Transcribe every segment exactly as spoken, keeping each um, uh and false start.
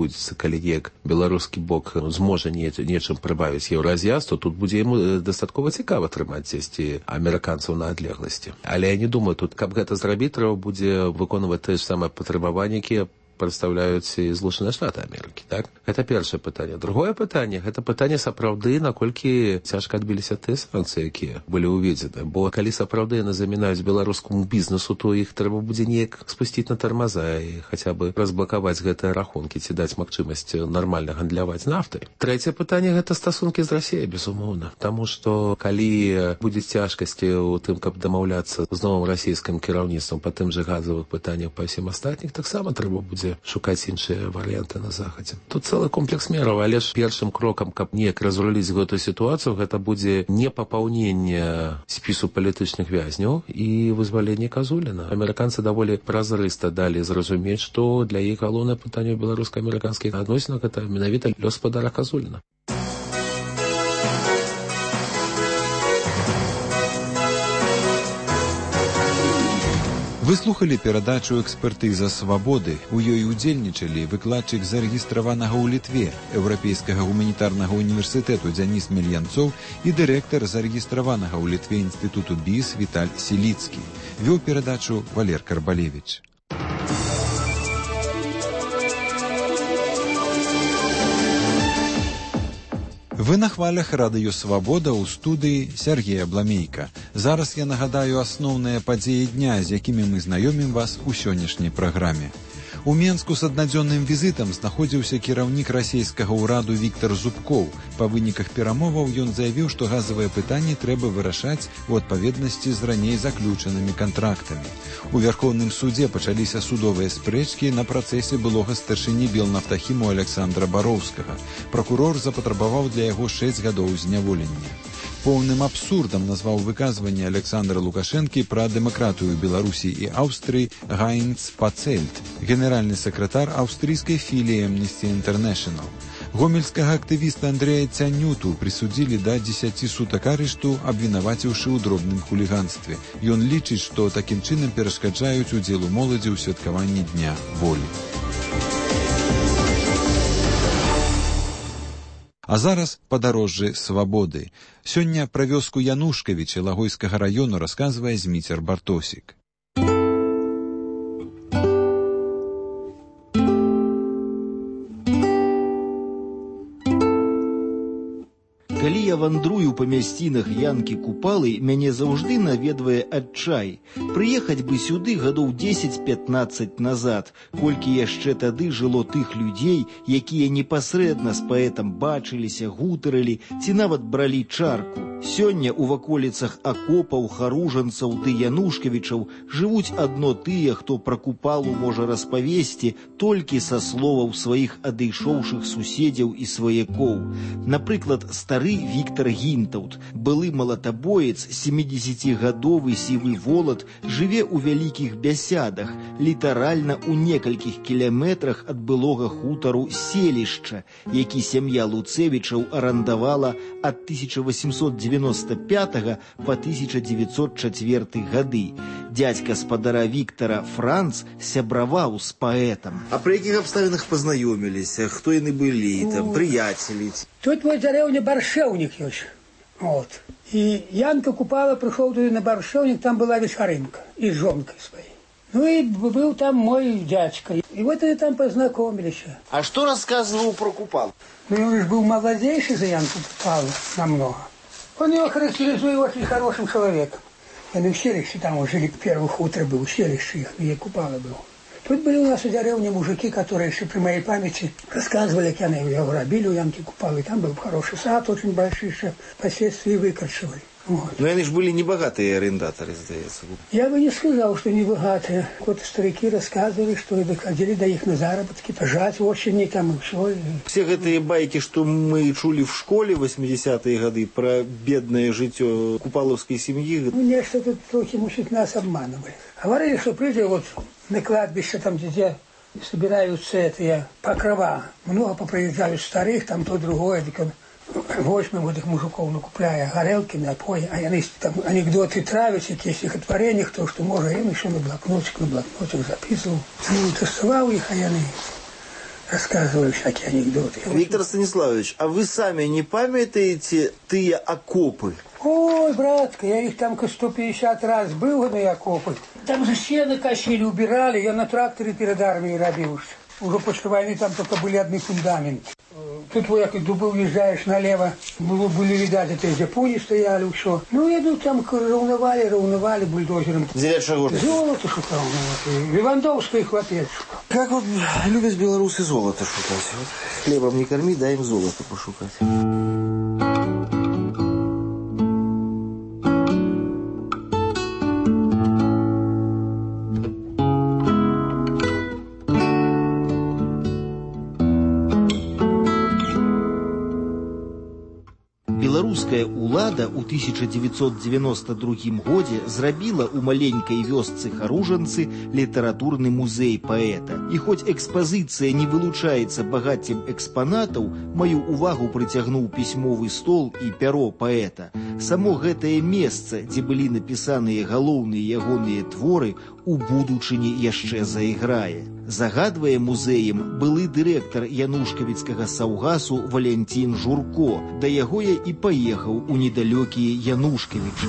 адбудзецца, калі неяк беларускі бок зможа не, нечым прыбавіць еўраз'яз, то тут будзе яму дастаткова цікава трымаць дзесьці амерыканцаў на адлегласці. Але я не думаю, тут, каб гэта зрабіць, трэба будзе выконваць тыя ж самыя патрабаванні, якія прадстаўляюць і Злучаныя Штаты Амерыкі, так? Гэта першае пытанне. Другое пытанне, гэта пытанне сапраўды, наколькі цяжка адбіліся тыя санкцыі, якія былі ўведзены. Бо калі сапраўды яны замінаюць беларускаму бізнесу, то іх трэба будзе неяк спусціць на тармаза і хаця бы разблакаваць гэтыя рахункі, ці даць магчымасць нармальна гандляваць нафтай. Трэцяе пытанне, гэта стасункі з Расіяй, безумоўна. Таму што калі будзе цяжкасці ў тым, каб дамаўляцца з новым расійскім кіраўніцтвам па тым жа газавых пытаннях па ўсім астатніх, таксама трэба будзе шукаць іншыя варыянты на захадзе. Тут цэлы комплекс мераў, але ж першым крокам, каб неяк разруліць гэтую сітуацыю, гэта будзе не папаўненне спісу палітычных вязняў і вызваленне Казуліна. Амерыканцы даволі празрыста далі зразумець, што для іх галоўнае пытанне ў беларуска-амерыканскіх адносінах гэта менавіта лёс спадара Казуліна. Вы слухали перадачу «Экспертыза свабоды». У ёй удзельнічалі выкладчык зарэгістраванага ў Літве Еўрапейскага гуманітарнага універсітэту Дзяніс Мельянцоў і дырэктар зарэгістраванага ў Літве інстытуту БІС Віталь Сіліцкі. Вёў перадачу Валер Карбалевіч. Вы на хвалях радыё «Свабода» ў студыі Сергея Бламейка. Зараз я нагадаю асноўныя падзеі дня, з якімі мы знаёмім вас у сённяшняй праграме. У Менску з аднадзённым візітам знаходзіўся кіраўнік расійскага ўраду Віктар Зубкоў. Па выніках перамоваў ён заявіў, што газавыя пытанні трэба вырашаць у адпаведнасці з раней заключанымі кантрактамі. У Вярхоўным судзе пачаліся судовыя спрэчкі на працэсе былога старшыні Белнафтахіму Александра Бароўскага. Пракурор запатрабаваў для яго шэсць гадоў зняволення. Поўным абсурдам назваў выказванне Александра Лукашэнкі пра дэмакратыю Беларусі і Аўстрыі Гайнц Пацельт, генеральны сакратар аўстрыйскай філіі Amnesty International. Гомельскага актывіста Андрэя Цянюту прысудзілі да дзесяці сутак арышту, абвінаваціўшы ў дробным хуліганстве. Ён лічыць, што такім чынам перашкаджаюць удзелу моладзі ў святкаванні Дня волі. А зараз падарожжы свабоды. Сёння пра вёску Янушкавічы Лагойскага раёну расказвае Зміцер Бартосік. Калі я вандрую па мясцінах Янкі Купалы, мяне заўжды наведвае адчай. Прыехаць бы сюды гадоў дзесяць-пятнаццаць назад, колькі яшчэ тады жыло тых людзей, якія непасрэдна з паэтам бачыліся, гутарылі ці нават бралі чарку. Сёння ў ваколіцах акопаў, харужанцаў ды янушкавічаў жывуць адно тыя, хто пра Купалу можа распавесці толькі са словаў сваіх адышоўшых суседзяў і сваякоў. Напрыклад, стары Віктор Гінтаўт, былы малатабоец, сямідзесяцігадовы сівы волат, жыве ў вялікіх бясядах, літаральна ў некалькіх кіляметрах ад былога хутару селішча, які сям'я Луцевічаў арандавала ад тысяча васемсот дзевяноста пятага па тысяча дзевяцьсот чацвёрты гады. Дядька спадара Віктора Франц сябраваў з паэтам. А пры якіх абставінах пазнаёміліся? Хто яны былі, там, прыяцелі? Тут мой дзярэўня баршэўнік ёсць. Вот. І Янка Купала прыйшоў туды на баршэўнік, там была вечарынка і з жонкай сваёй. Ну и был там мой дядька. И вот они там познакомились. А что рассказывал про Купалу? Ну, он же был молодейший за Янку Купалу намного. Он его характеризует очень хорошим человеком. Он и в селище там вот жили, первый хутор был, в селище их, где Купала был. Тут были у нас у деревни мужики, которые еще при моей памяти рассказывали, как они его грабили у Янки Купалы. Там был хороший сад, очень большой, еще впоследствии выкорчевали. Вот. Но они же были небогатые арендаторы, сдается. Я бы не сказал, что небогатые. Вот старики рассказывали, что и доходили до их на заработки, пожать очень там и все. Все эти байки, что мы чули в школе в восьмидесятые годы про бедное житье купаловской семьи. Ну, нечто тут трохи, мусить, нас обманывали. Говорили, что придя вот на кладбище, там, где собираются эти покрова, много поприезжают старых, там то другое, возьмем вот этих мужиков, накупляя горелки, напои, а они там анекдоты травят, какие стихотворения, кто что может, я еще на блокнотик, на блокнотик записывал. Ну, доставал их, а я рассказывали всякие анекдоты. Виктор Станиславович, а вы сами не памятаете тыя окопы? Ой, братка, я их там сто пятьдесят раз был на окопы. Там же сено косили, убирали, я на тракторе перед армией робился. Уже после войны там только были одни фундаменты. Тут, як из дубы уезжаешь налево, было, были, видать, это зяпуни стояли, все. Ну, я думаю, там рауновали, рауновали бульдозером. Для чего? Золото шукал. Вот. Левандовский хлопец. Как вот любят белорусы золото шукать. Вот хлебом не корми, дай им золото пошукать. Беларуская улада ў тысяча девятьсот девяносто другім годзе зрабіла ў маленькай вёсцы Харужанцы літаратурны музей паэта. І хоць экспазіцыя не вылучаецца багаццем экспанатаў, маю увагу прыцягнуў пісьмовы стол і пяро паэта. Само гэтае месца, дзе былі напісаныя галоўныя ягоныя творы, у будучыні яшчэ заіграе. Загадвае музеем былы дырэктар янушкавіцкага саўгасу Валянцін Журко. Да яго я і паехаў у недалёкія Янушкавічы.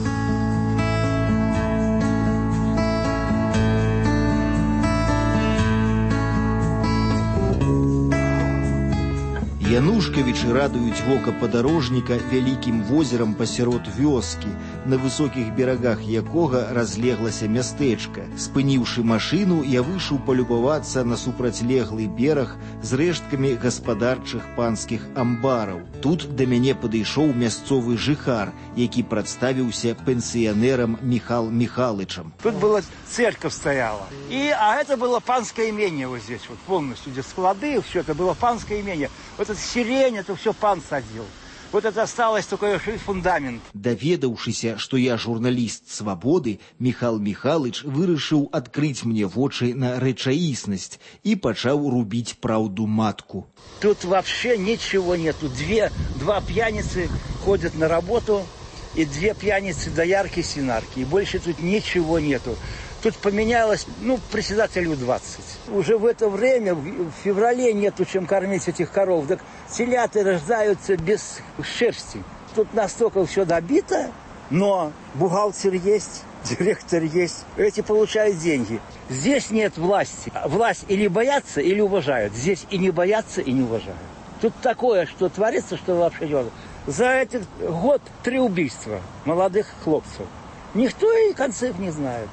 Янушкавічы радуюць вока падарожніка вялікім возерам пасярод вёскі, на высокіх берагах якога разлеглася мястэчка. Спыніўшы машыну, я выйшаў палюбавацца на супрацьлеглы бераг з рэшткамі гаспадарчых панскіх амбараў. Тут да мяне падышоў мясцовы жыхар, які прадставіўся пенсіянерам Михал Михалычам. Тут была церковь стояла. И, а это было панское имение вот здесь, вот полностью, где склады, все это было панское имение. Вот это сирень, это все пан садил. Вот это осталось только фундамент. Даведаўшыся, што я журналіст «Свабоды», Михал Михалыч вырашыў адкрыць мне вочы на рэчаіснасць і пачаў рубіць праўду матку. Тут вообще ничего нету. Две, два пьяницы ходят на работу, и две пьяницы доярки, свинарки. И больше тут ничего нету. Тут поменялось, ну, председателю двадцать. Уже в это время, в феврале, нету чем кормить этих коров. Так телята рождаются без шерсти. Тут настолько все добито, но бухгалтер есть, директор есть. Эти получают деньги. Здесь нет власти. Власть или боятся, или уважают. Здесь и не боятся, и не уважают. Тут такое, что творится, что вообще не важно. За этот год три убийства молодых хлопцев. Никто и концов не знает.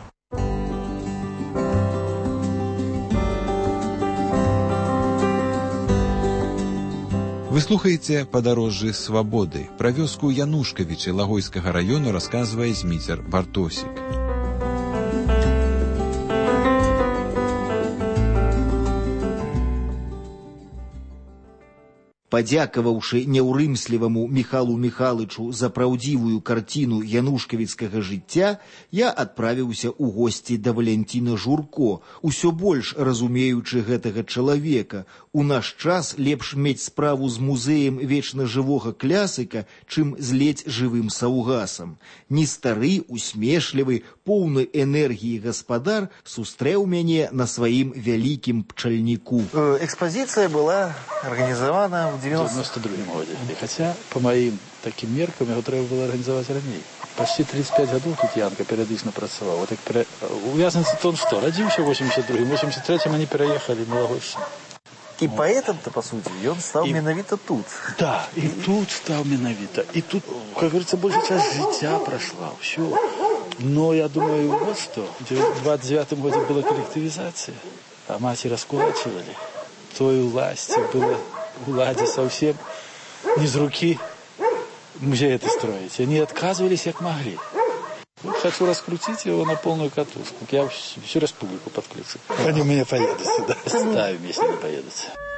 Вы слухаеце «Падарожжы свабоды». Пра вёску Янушкавічы Лагойскага раёну расказвае Зміцер Бартосік. Падзякаваўшы няўрымсліваму Михалу Михалычу за праўдзівую карціну янушкавіцкага жыцця, я адправіўся ў госці да Валянціна Журко, усё больш разумеючы гэтага чалавека. У наш час лепш мець справу з музеем вечна жывога клясыка, чым з ледзь жывым саўгасам. Не стары, усмешлівы, поўны энергіі гаспадар сустрэў мяне на сваім вялікім пчальніку. Экспозиция была организована в девяносто другом году. Хотя, по моим таким меркам, его треба было организовать ранее. Почти тридцать пять годов тут Янка периодично працевал. Вот так пере... Увязанность в том, что родился в восемьдесят другом, в восемьдесят третьем они переехали в Лагойщину. И поэтом-то, по сути, и он стал и... менавіта тут. Да, и тут стал менавіта. И тут, как говорится, большая часть життя прошла. Все. Но я думаю, вот что. В двадцать девятом году была коллективизация, а мать раскулачивали. Той власти было уладе совсем не с руки музей это строить. Они отказывались, как могли. Вот хочу раскрутить его на полную катушку. Я всю республику подключу. Они у меня поедут сюда. Ставим, если не поедут.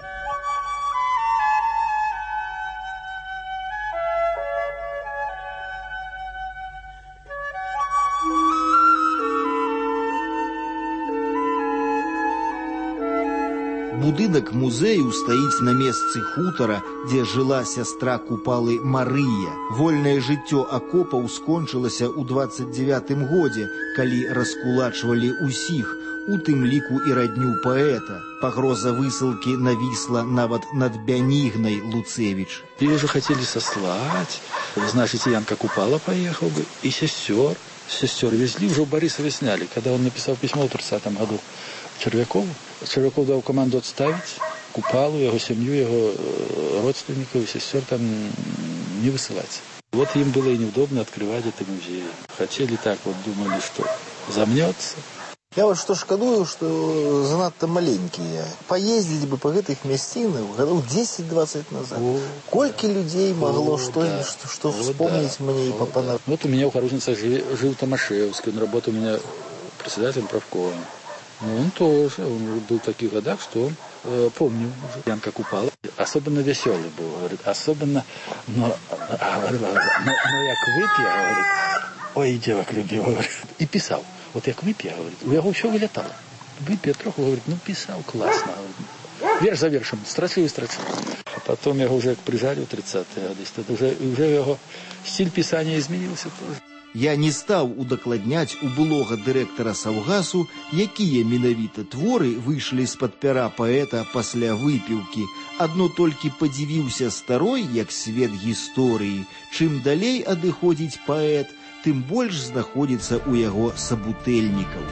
Будынак музею стаіць на месцы хутара, дзе жыла сястра Купалы Марыя. Вольнае жыццё акопаў скончылася ў двадцать девятым годзе, калі раскулачвалі ўсіх. у тым ліку і радню паэта. Пагроза высылкі навісла нават над Бянігнай Луцевіч. Ее уже хотели сослать. Значит, Янка Купала поехал бы, и сестер. Сестер везли, уже в Борисове сняли. Когда он написал письмо в тридцатом году Червякову, Червяков дал команду отставить Купалу, его семью, его родственников и сестер там не высылать. Вот им было и неудобно открывать это музей. Хотели так, вот думали, что замнется. Я вот что шкадую, что занадто маленькие. Поездить бы по этих мясцінах годов десять-двадцать назад. О, Кольки да. людей могло О, что, да. что, что О, вспомнить да. мне и попонравить. Вот у меня у Харузница жил, жил Томашевский, он работал у меня председателем правкома. Но он тоже, он был в таких годах, что он, э, помню, уже Янка Купала. Особенно веселый был, говорит, особенно, но, но, но як выпья, говорит, ой, девок любил, говорит, и писал. Вот як выпья, говорит, у него все вылетало. Выпья троху, говорит, ну писал классно. Говорит. Верш за вершем, страцлив и страцлив. А потом я уже прижарил тридцатые годы, уже, уже его стиль писания изменился тоже. Я не стаў удакладняць у былога дырэктара Саўгасу, якія менавіта творы выйшлі з-пад пяра паэта пасля выпіўкі. Адно толькі падзівіўся старой, як свет гісторыі. Чым далей адыходзіць паэт, тым больш знаходзіцца ў яго сабутэльнікаў.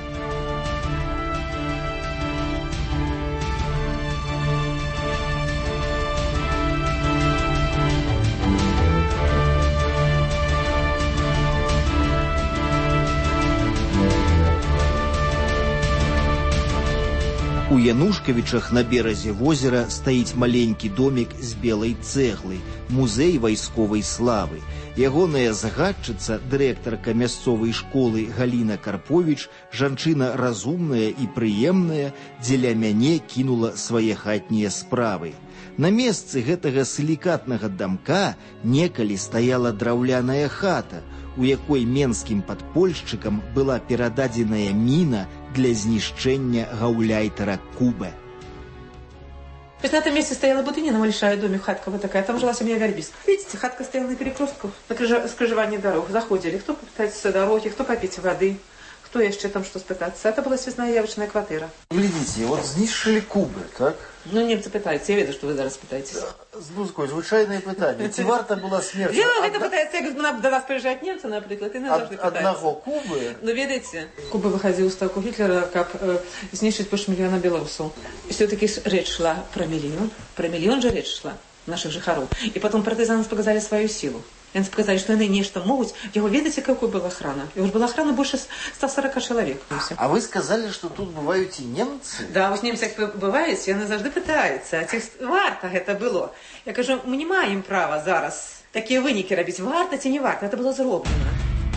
У Янушкавічах на беразе возера стаіць маленькі домік з белай цэглы, музей вайсковай славы. Ягоная загадчыца, дырэктарка мясцовай школы Галіна Карповіч, жанчына разумная і прыемная, дзеля мяне кінула свае хатнія справы. На месцы гэтага сілікатнага дамка некалі стаяла драўляная хата, у якой менскім падпольшчыкам была перададзеная міна для знішчэння гауляйтера Кубе. То есть на этом месте стояла Бутынина, большая домик, хатка вот такая, там жила семья Вербис. Видите, хатка стояла на перекрестках, на скрыжевании дорог. Заходили, кто попытается дороги, кто попить воды, кто еще там что спытаться. Это была связная явочная квартира. Глядите, вот знішчылі Кубы, так? Ну, немцы пытаются, я веду, что вы зараз пытаетесь. Ну, такое звычайное питание. Ці варта была смерть? Я это пытается, я говорю, до нас приезжают немцы, например, и нас завжди пытаются. Одного Кубы? Ну, видите, Куба выходил з ставку Гитлера, как э, знішчыць больше миллиона белорусов. Все-таки речь шла про миллион, про миллион же речь шла наших жихаров. И потом партизаны показали свою силу. Они показали, что они нечто могут. Его видите, какой была охрана? И уж была охрана больше ста сорока человек. А вы сказали, что тут бывают и немцы? Да, ось немцы як бываюць, яны завжди пытаюцца. А ці варта гэта было? Я кажу, мы не маем права зараз такія вынікі рабіць. Варта ці не варта? Гэта было зроблена.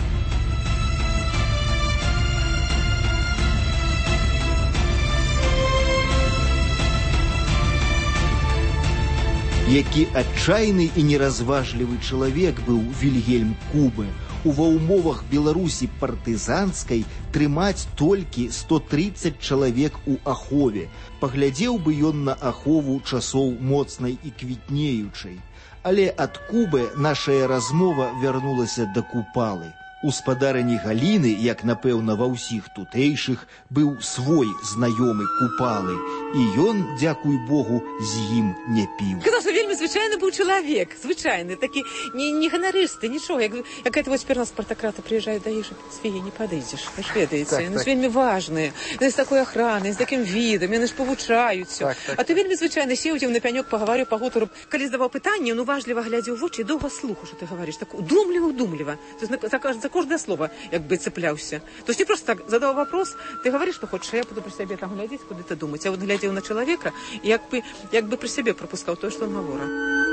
Які адчайны і неразважлівы чалавек быў Вільгельм Кубе. Ува ўмовах Беларусі партызанскай трымаць толькі сто тридцать чалавек у ахове. Паглядзеў бы ён на ахову часоў моцнай і квітнеючай. Але ад Кубы нашая размова вярнулася да Купалы. У спадарыні Галіны, як напэўна ва ўсіх тутэйшых, быў свой знаёмы Купалы, і ён, дзякуй Богу, з ім не піў. Казаў, што вельмі звычайны быў чалавек, звычайны, такі не, не ганарысты, нічого. Як, як гэта вось пернас спартакрата прыязджае да ежы, свее не падыдзеш, вы ж ведаеце, яны ж вельмі важныя, яны з такой ахранай, з такім відам, яны ж павучаюцца. Так, так. А ты вельмі звычайны сеў на пянёк, пагаварыў па гутару. Калі здаваў пытанне, он уважліва глядзеў у вочы і доўга слухаў, што ты гаварыш, так удумліва-удумліва. За каждое слово як бы цепляўся. То есть не просто так задал вопрос, ты говоришь, что хочешь, а я буду при себе там глядеть, куда-то думать. А вот глядел на человека, и як бы, як бы при себе пропускал то, что он говорит.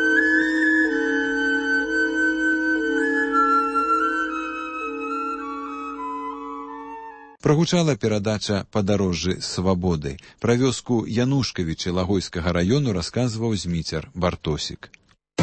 Прагучала перадача «Падарожжы свабоды». Пра вёску Янушкавічы Лагойскага раёну расказваў Зміцер Бартосік.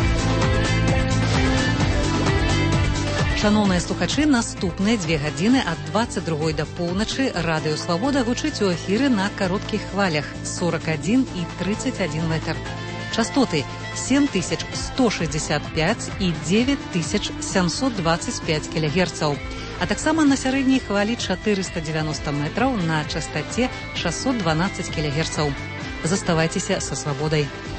Шановныя слухачы, наступныя дзве гадзіны ад дваццаць другой да поўначы радыё «Свабода» гучыць у эфіры на кароткіх хвалях сорок один і тридцать один метр. Частоты семь тысяч сто шестьдесят пять и девять тысяч семьсот двадцать пять килогерцаў, а таксама на сярэдняй хвалі чатырыста дзевяноста метраў на частоце шестьсот двенадцать килогерцаў. Заставайцеся са свабодай.